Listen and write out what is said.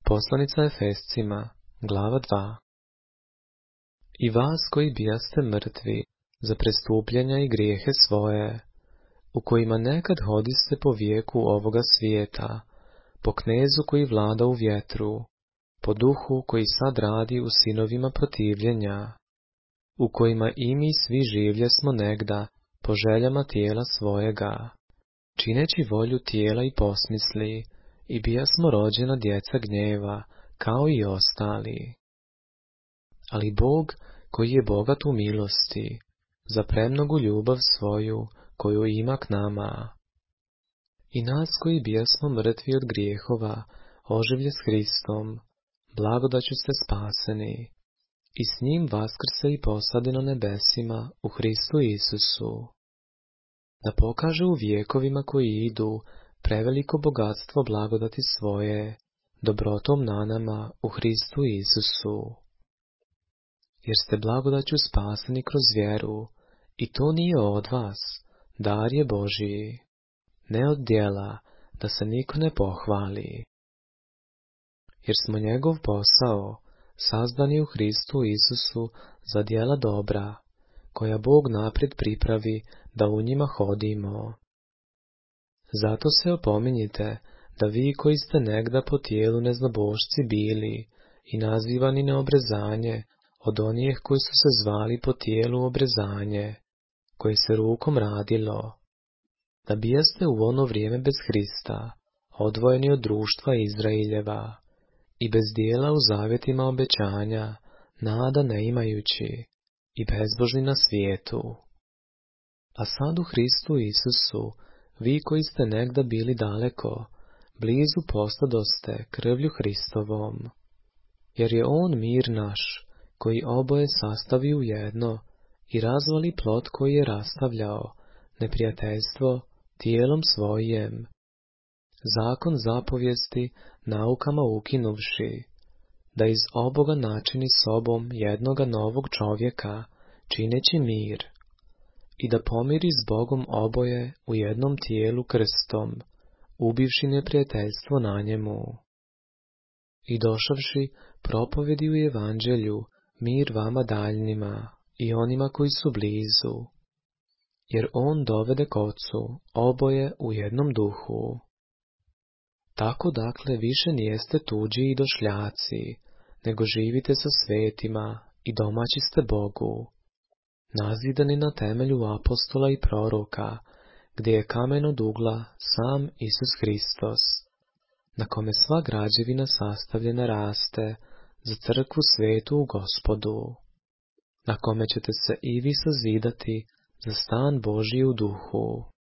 Poslanica Efescima, glava 2. I vas koji bijaste mrtvi za prestupljenja i grijehe svoje, u kojima nekad hodiste po vijeku ovoga svijeta, po knezu koji vlada u vjetru, po duhu koji sad radi u sinovima protivljenja, u kojima i mi svi življesmo negda po željama tijela svojega, čineći volju tijela i posmisli, i bijasmo rođena djeca gnjeva, kao i ostali. Ali Bog, koji je bogat u milosti, za premnogu ljubav svoju, koju ima k nama, i nas koji bijasmo mrtvi od grijehova, oživlje s Hristom, blagodaću ste spaseni, i s njim vaskrse i posade na nebesima u Hristu Isusu, da pokaže u vijekovima koji idu preveliko bogatstvo blagodati svoje, dobrotom na nama u Hristu Isusu. Jer ste blagodaću spaseni kroz vjeru, i to nije od vas, dar je Božiji, ne od djela, da se niko ne pohvali. Jer smo njegov posao, sazdani u Hristu Isusu za djela dobra, koja Bog naprijed pripravi da u njima hodimo. Zato se opominjite da vi koji ste negda po tijelu neznabošci bili i nazivani na obrezanje od onih koji su se zvali po tijelu obrezanje, koje se rukom radilo, da bijaste u ono vrijeme bez Hrista, odvojeni od društva Izraeljeva i bez dijela u zavjetima obećanja, nada ne imajući i bezbožni na svijetu. A sad u Hristu Isusu, vi koji ste negda bili daleko, blizu postadoste krvlju Hristovom, jer je On mir naš, koji oboje sastavi u jedno i razvali plot koji je rastavljao, neprijateljstvo, tijelom svojim, zakon zapovijesti naukama ukinuvši, da iz oboga načini sobom jednoga novog čovjeka, čineći mir, i da pomiri s Bogom oboje u jednom tijelu krstom, ubivši neprijateljstvo na njemu. I došavši, propovedi u evanđelju mir vama daljnima i onima koji su blizu, jer On dovede k Otcu oboje u jednom duhu. Tako dakle više nijeste tuđi i došljaci, nego živite sa svetima i domaći ste Bogu, nazidani na temelju apostola i proroka, gdje je kamen od ugla sam Isus Hristos, na kome sva građevina sastavljena raste za crkvu svetu u Gospodu, na kome ćete se i vi sazidati za stan Božji u duhu.